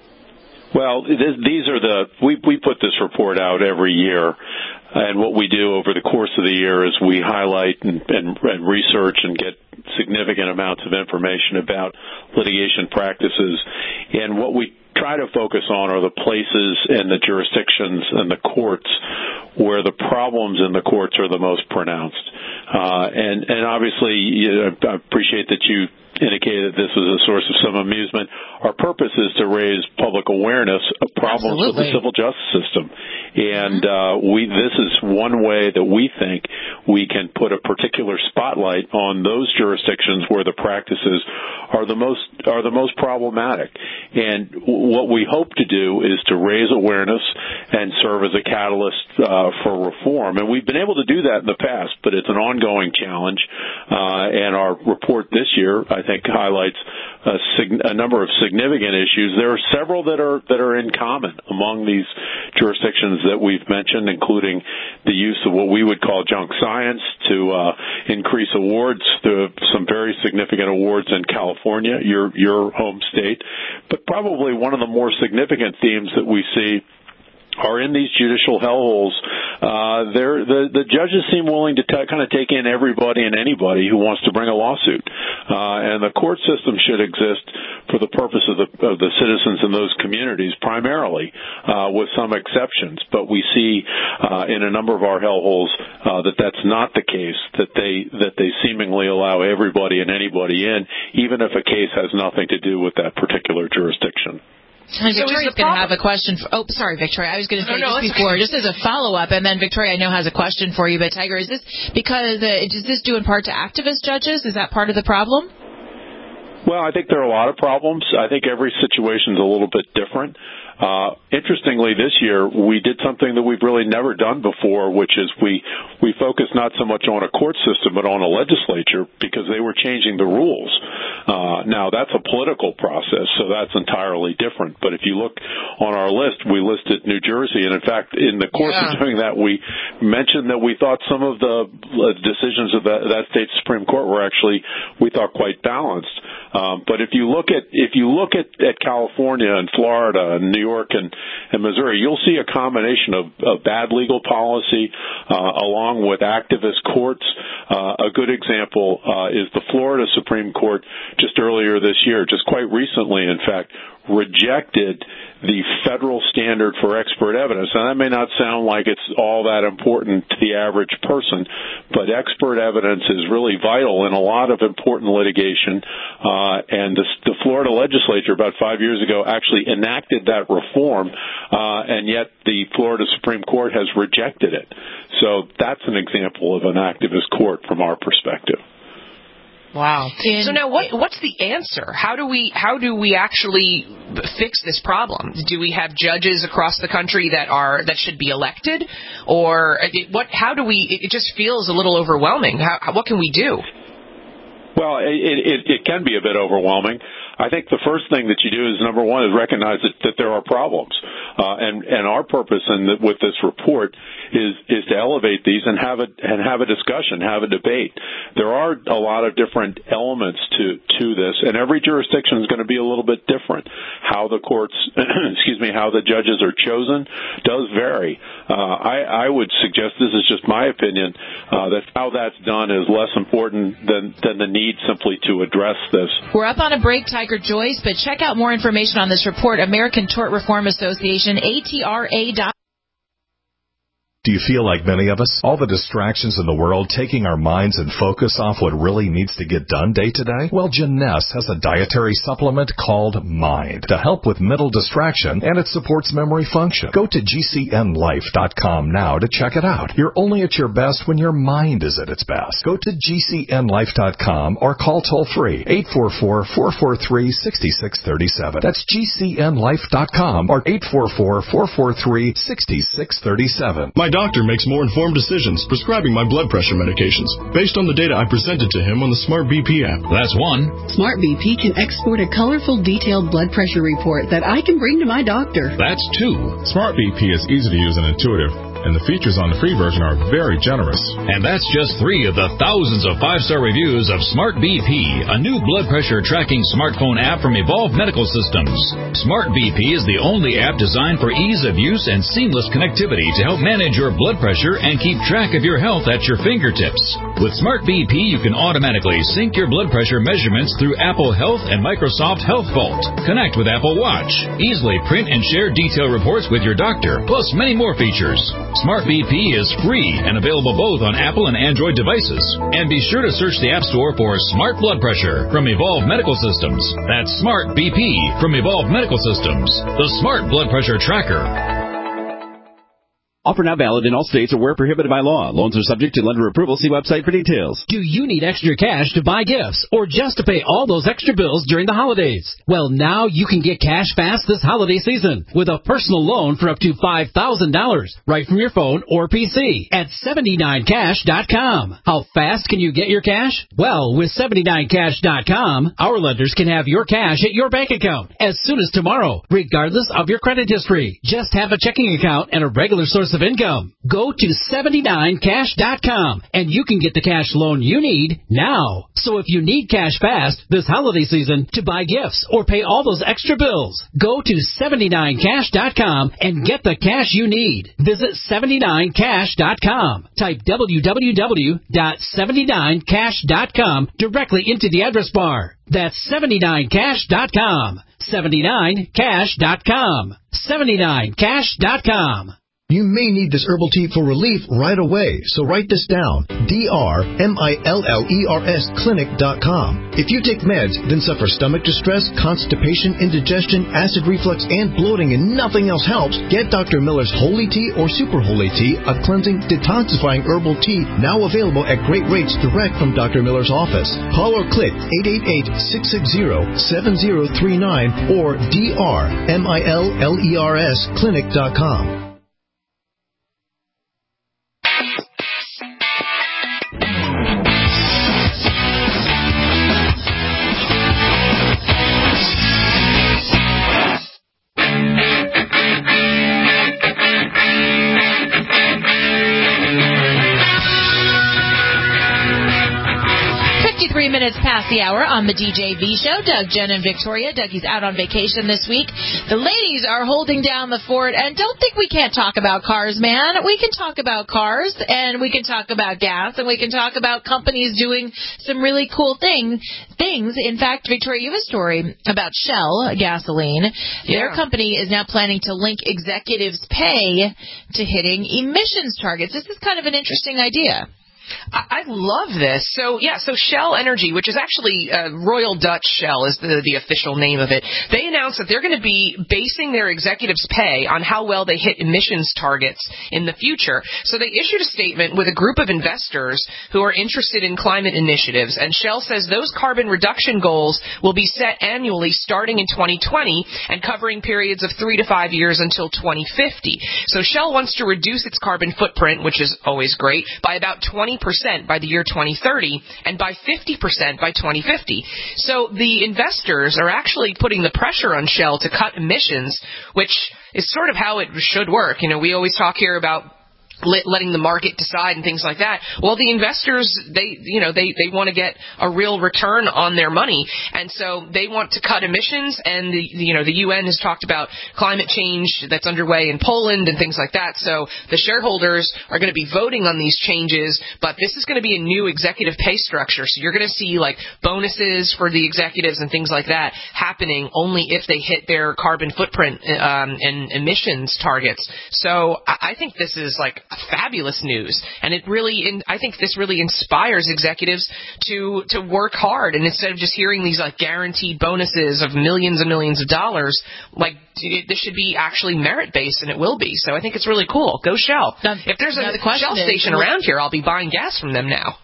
Well, this, these are the we we put this report out every year, and what we do over the course of the year is we highlight and, and, and research and get significant amounts of information about litigation practices, and what we try to focus on are the places and the jurisdictions and the courts where the problems in the courts are the most pronounced. Uh, and, and obviously, you know, I appreciate that you indicated this was a source of some amusement. Our purpose is to raise public awareness of problems Absolutely. with the civil justice system. And uh, we this is one way that we think we can put a particular spotlight on those jurisdictions where the practices are the most are the most problematic. And what we hope to do is to raise awareness and serve as a catalyst uh, for reform. And we've been able to do that in the past, but it's an ongoing challenge. Uh, and our report this year, I think, highlights a, sig- a number of significant issues. There are several that are that are in common among these jurisdictions that we've mentioned, including the use of what we would call junk science to uh, increase awards, to some very significant awards in California, your your home state. But probably one of the more significant themes that we see are in these judicial hellholes. Uh, the, the judges seem willing to t- kind of take in everybody and anybody who wants to bring a lawsuit. Uh, and the court system should exist for the purpose of the, of the citizens in those communities primarily, uh, with some exceptions. But we see uh, in a number of our hellholes uh, that that's not the case, that they, that they seemingly allow everybody and anybody in, even if a case has nothing to do with that particular jurisdiction. And Victoria's so going to have a question. For, oh, sorry, Victoria. I was going to say no, no, just before, just as a follow-up, and then Victoria, I know, has a question for you. But, Tiger, is this because, uh, is this due in part to activist judges? Is that part of the problem? Well, I think there are a lot of problems. I think every situation is a little bit different. Uh, interestingly, this year, we did something that we've really never done before, which is we, we focused not so much on a court system, but on a legislature, because they were changing the rules. Uh, now, that's a political process, so that's entirely different. But if you look on our list, we listed New Jersey, and in fact, in the course yeah. of doing that, we mentioned that we thought some of the decisions of that, that state's Supreme Court were actually, we thought, quite balanced. Um, but if you look at if you look at, at California and Florida and New York and, and Missouri, you'll see a combination of, of bad legal policy uh, along with activist courts. Uh, a good example uh, is the Florida Supreme Court just earlier this year, just quite recently, in fact, rejected the federal standard for expert evidence. Now, that may not sound like it's all that important to the average person, but expert evidence is really vital in a lot of important litigation. Uh, and the, the Florida legislature about five years ago actually enacted that reform, uh, and yet the Florida Supreme Court has rejected it. So that's an example of an activist court from our perspective. Wow. And so now, what what's the answer? How do we how do we actually fix this problem? Do we have judges across the country that are that should be elected, or what? How do we? It just feels a little overwhelming. How, what can we do? Well, it, it, it can be a bit overwhelming. I think the first thing that you do is, number one, is recognize that, that there are problems. Uh, and, and our purpose in the, with this report is, is to elevate these and have a, and have a discussion, have a debate. There are a lot of different elements to, to this, and every jurisdiction is going to be a little bit different. How the courts, excuse me, how the judges are chosen does vary. Uh, I, I would suggest, this is just my opinion, uh, that how that's done is less important than, than the need need simply to address this. We're up on a break, Tiger Joyce, but check out more information on this report, American Tort Reform Association, A T R A dot com. Do you feel like many of us? All the distractions in the world taking our minds and focus off what really needs to get done day to day? Well, Jeunesse has a dietary supplement called Mind to help with mental distraction, and it supports memory function. Go to G C N life dot com now to check it out. You're only at your best when your mind is at its best. Go to G C N life dot com or call toll-free eight four four, four four three, six six three seven. That's G C N life dot com or eight four four, four four three, six six three seven. My doctor makes more informed decisions prescribing my blood pressure medications based on the data I presented to him on the Smart B P app. That's one. Smart B P can export a colorful, detailed blood pressure report that I can bring to my doctor. That's two. Smart B P is easy to use and intuitive, and the features on the free version are very generous. And that's just three of the thousands of five-star reviews of Smart B P, a new blood pressure tracking smartphone app from Evolve Medical Systems. Smart B P is the only app designed for ease of use and seamless connectivity to help manage your blood pressure and keep track of your health at your fingertips. With Smart B P, you can automatically sync your blood pressure measurements through Apple Health and Microsoft Health Vault. Connect with Apple Watch. Easily print and share detailed reports with your doctor, plus many more features. Smart B P is free and available both on Apple and Android devices. And be sure to search the App Store for Smart Blood Pressure from Evolve Medical Systems. That's Smart B P from Evolve Medical Systems, the Smart Blood Pressure Tracker. Offer not valid in all states or where prohibited by law. Loans are subject to lender approval. See website for details. Do you need extra cash to buy gifts or just to pay all those extra bills during the holidays? Well, now you can get cash fast this holiday season with a personal loan for up to five thousand dollars right from your phone or P C at seventy-nine cash dot com. How fast can you get your cash? Well, with seventy-nine cash dot com, our lenders can have your cash at your bank account as soon as tomorrow, regardless of your credit history. Just have a checking account and a regular source of income. Go to seventy-nine cash dot com and you can get the cash loan you need now. So if you need cash fast this holiday season to buy gifts or pay all those extra bills, go to seventy-nine cash dot com and get the cash you need. Visit seventy-nine cash dot com. Type w w w dot seventy-nine cash dot com directly into the address bar. That's seventy-nine cash dot com. seventy-nine cash dot com. seventy-nine cash dot com. You may need this herbal tea for relief right away, so write this down. D R M I L L E R S clinic dot com. If you take meds, then suffer stomach distress, constipation, indigestion, acid reflux, and bloating, and nothing else helps, get Doctor Miller's Holy Tea or Super Holy Tea, a cleansing, detoxifying herbal tea now available at great rates direct from Doctor Miller's office. Call or click eight eight eight, six six zero, seven zero three nine or D R M I L L E R S clinic dot com. Three minutes past the hour on the D J V Show. Doug, Jen, and Victoria. Dougie's out on vacation this week. The ladies are holding down the fort, and don't think we can't talk about cars, man. We can talk about cars, and we can talk about gas, and we can talk about companies doing some really cool thing, things. In fact, Victoria, you have a story about Shell gasoline. Yeah. Their company is now planning to link executives' pay to hitting emissions targets. This is kind of an interesting idea. I love this. So, yeah, so Shell Energy, which is actually uh, Royal Dutch Shell is the, the official name of it, they announced that they're going to be basing their executives' pay on how well they hit emissions targets in the future. So they issued a statement with a group of investors who are interested in climate initiatives, and Shell says those carbon reduction goals will be set annually starting in twenty twenty and covering periods of three to five years until twenty fifty. So Shell wants to reduce its carbon footprint, which is always great, by about twenty percent by the year twenty thirty and by fifty percent by twenty fifty. So the investors are actually putting the pressure on Shell to cut emissions, which is sort of how it should work. You know, we always talk here about let, letting the market decide and things like that. Well, the investors, they, you know, they, they want to get a real return on their money. And so they want to cut emissions. And, the, you know, the U N has talked about climate change that's underway in Poland and things like that. So the shareholders are going to be voting on these changes. But this is going to be a new executive pay structure. So you're going to see, like, bonuses for the executives and things like that happening only if they hit their carbon footprint um, and emissions targets. So I, I think this is, like, fabulous news, and it really, in, I think this really inspires executives to to work hard, and instead of just hearing these like guaranteed bonuses of millions and millions of dollars, like it, this should be actually merit based, and it will be. So I think it's really cool. Go Shell. Now, if there's a the Shell station is, around here, I'll be buying gas from them now.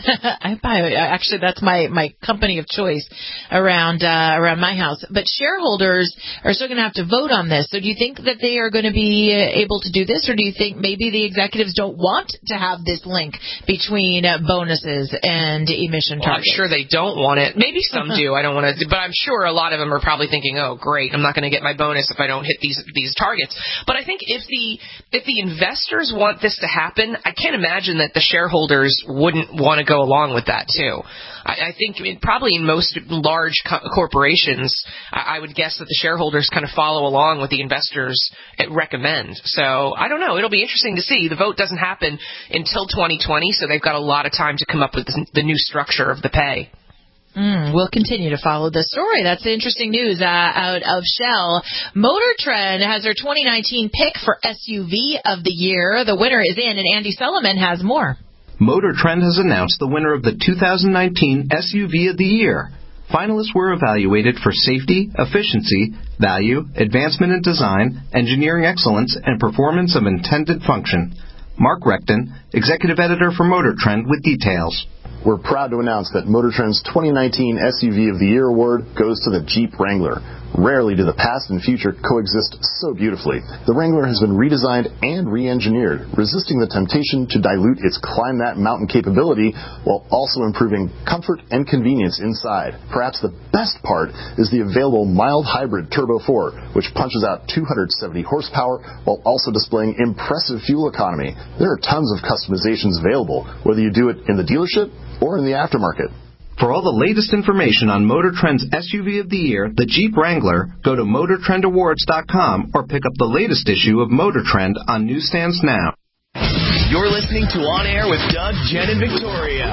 I buy actually that's my my company of choice around uh, around my house. But shareholders are still going to have to vote on this. So do you think that they are going to be able to do this, or do you think maybe the executives don't want to have this link between uh, bonuses and emission well, targets? I'm sure they don't want it. Maybe some do. I don't want to, but I'm sure a lot of them are probably thinking, "Oh, great, I'm not going to get my bonus if I don't hit these these targets." But I think if the if the investors want this to happen, I can't imagine that the shareholders wouldn't want to go along with that too. I, I think I mean, probably in most large co- corporations, I, I would guess that the shareholders kind of follow along with the investors recommend. So I don't know. It'll be interesting to see. The vote doesn't happen until twenty twenty, so they've got a lot of time to come up with the, the new structure of the pay. Mm, we'll continue to follow this story. That's interesting news uh, out of Shell. Motor Trend has their twenty nineteen pick for S U V of the year. The winner is in, and Andy Solomon has more. Motor Trend has announced the winner of the two thousand nineteen S U V of the Year. Finalists were evaluated for safety, efficiency, value, advancement in design, engineering excellence, and performance of intended function. Mark Recton, executive editor for Motor Trend, with details. We're proud to announce that Motor Trend's twenty nineteen S U V of the Year award goes to the Jeep Wrangler. Rarely do the past and future coexist so beautifully. The Wrangler has been redesigned and re-engineered, resisting the temptation to dilute its climb that mountain capability while also improving comfort and convenience inside. Perhaps the best part is the available mild hybrid Turbo four, which punches out two hundred seventy horsepower while also displaying impressive fuel economy. There are tons of customizations available, whether you do it in the dealership or in the aftermarket. For all the latest information on Motor Trend's S U V of the Year, the Jeep Wrangler, go to motor trend awards dot com or pick up the latest issue of Motor Trend on newsstands now. You're listening to On Air with Doug, Jen, and Victoria.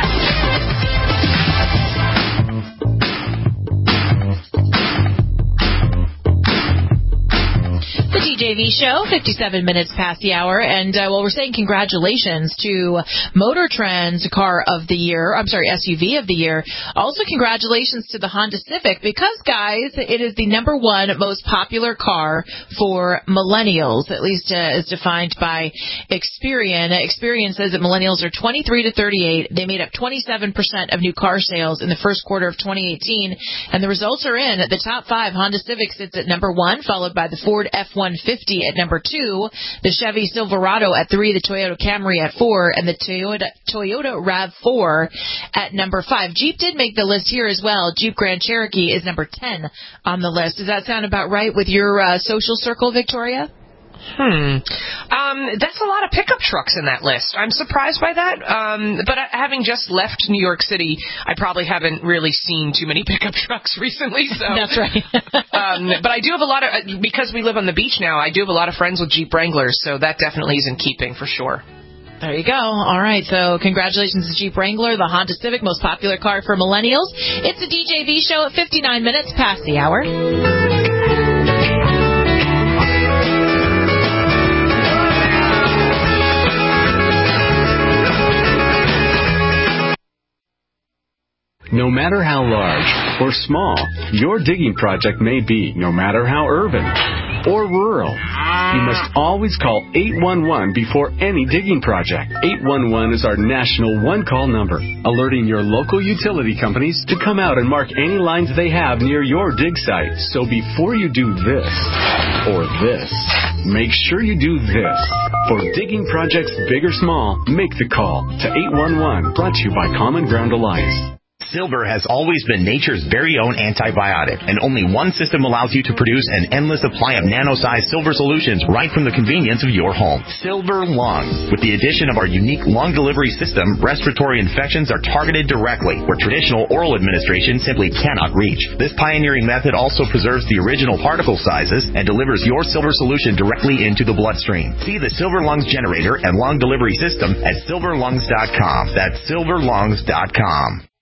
The D J V Show, fifty-seven minutes past the hour, and uh, well, we're saying congratulations to Motor Trend's Car of the Year, I'm sorry, S U V of the Year. Also, congratulations to the Honda Civic, because, guys, it is the number one most popular car for millennials, at least uh, as defined by Experian. Experian says that millennials are twenty-three to thirty-eight. They made up twenty-seven percent of new car sales in the first quarter of twenty eighteen, and the results are in. The top five, Honda Civic sits at number one, followed by the Ford F one fifty at number two, the Chevy Silverado at three, the Toyota Camry at four, and the Toyota Toyota RAV four at number five. Jeep did make the list here as well. Jeep Grand Cherokee is number ten on the list. Does that sound about right with your uh, social circle, Victoria? Hmm. Um, that's a lot of pickup trucks in that list. I'm surprised by that. Um, but having just left New York City, I probably haven't really seen too many pickup trucks recently. So that's right. um, but I do have a lot of, because we live on the beach now, I do have a lot of friends with Jeep Wranglers, so that definitely is in keeping for sure. There you go. All right. So congratulations to Jeep Wrangler, the Honda Civic, most popular car for millennials. It's the D J V Show at fifty-nine minutes past the hour. No matter how large or small your digging project may be, no matter how urban or rural, you must always call eight one one before any digging project. eight one one is our national one-call number, alerting your local utility companies to come out and mark any lines they have near your dig site. So before you do this or this, make sure you do this. For digging projects big or small, make the call to eight one one, brought to you by Common Ground Alliance. Silver has always been nature's very own antibiotic, and only one system allows you to produce an endless supply of nano-sized silver solutions right from the convenience of your home. Silver Lungs. With the addition of our unique lung delivery system, respiratory infections are targeted directly, where traditional oral administration simply cannot reach. This pioneering method also preserves the original particle sizes and delivers your silver solution directly into the bloodstream. See the Silver Lungs generator and lung delivery system at silver lungs dot com. That's silver lungs dot com.